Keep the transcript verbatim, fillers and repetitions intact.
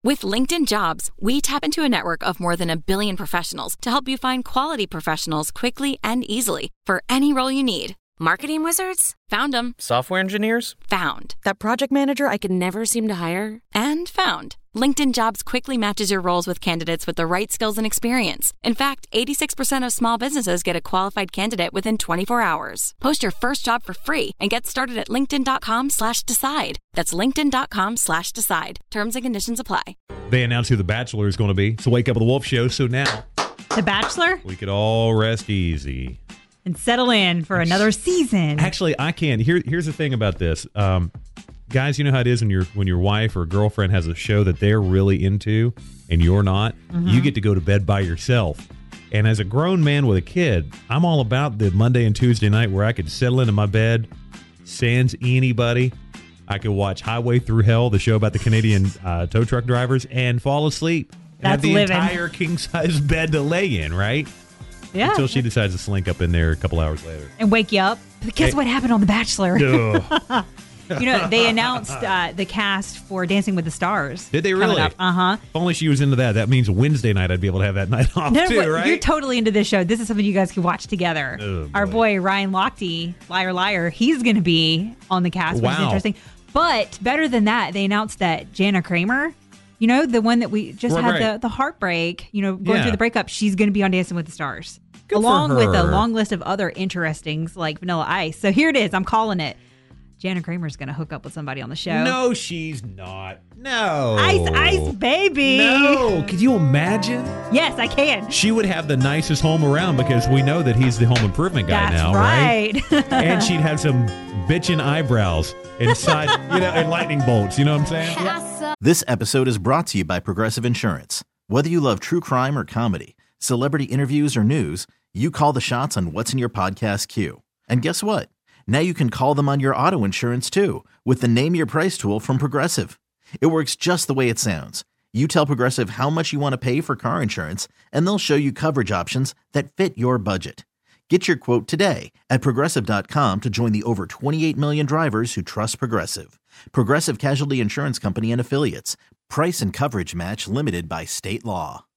With LinkedIn Jobs, we tap into a network of more than a billion professionals to help you find quality professionals quickly and easily for any role you need. Marketing wizards? Found them. Software engineers? Found. That project manager I could never seem to hire? And found. LinkedIn Jobs quickly matches your roles with candidates with the right skills and experience. In fact, eighty-six percent of small businesses get a qualified candidate within twenty-four hours. Post your first job for free and get started at linkedin.com slash decide. That's linkedin.com slash decide. Terms and conditions apply. They announced who The Bachelor is going to be. It's the Wake Up with the Wolf show. So now The Bachelor? we could all rest easy. And settle in for another season. Actually, I can. Here, here's the thing about this. Um, guys, you know how it is when, your when your wife or girlfriend has a show that they're really into and you're not? Mm-hmm. You get to go to bed by yourself. And as a grown man with a kid, I'm all about the Monday and Tuesday night where I could settle into my bed, sans anybody. I could watch Highway Through Hell, the show about the Canadian uh, tow truck drivers, and fall asleep. And That's have the living. entire king-size bed to lay in, right? Yeah. Until she decides to slink up in there a couple hours later. And wake you up. But guess Hey. what happened on The Bachelor? Ugh. You know, they announced uh, the cast for Dancing with the Stars. Did they really? Uh huh. If only she was into that. That means Wednesday night I'd be able to have that night off No, too, but right? You're totally into this show. This is something you guys can watch together. Oh, Our boy. boy Ryan Lochte, Liar Liar, he's going to be on the cast, which is Wow. interesting. But better than that, they announced that Jana Kramer, you know, the one that we just Right, had right. the, the heartbreak, you know, going Yeah. through the breakup, she's going to be on Dancing with the Stars. Good for along with a her. long list of other interestings like Vanilla Ice. So here it is. I'm calling it. Jana Kramer's going to hook up with somebody on the show. No, she's not. No. Ice, ice, baby. No. Could you imagine? Yes, I can. She would have the nicest home around because we know that he's the home improvement guy That's now, right. right? And she'd have some bitchin' eyebrows inside, you know, and lightning bolts. You know what I'm saying? This episode is brought to you by Progressive Insurance. Whether you love true crime or comedy, celebrity interviews or news, you call the shots on what's in your podcast queue. And guess what? Now you can call them on your auto insurance too with the Name Your Price tool from Progressive. It works just the way it sounds. You tell Progressive how much you want to pay for car insurance, and they'll show you coverage options that fit your budget. Get your quote today at Progressive dot com to join the over twenty-eight million drivers who trust Progressive. Progressive Casualty Insurance Company and Affiliates. Price and coverage match limited by state law.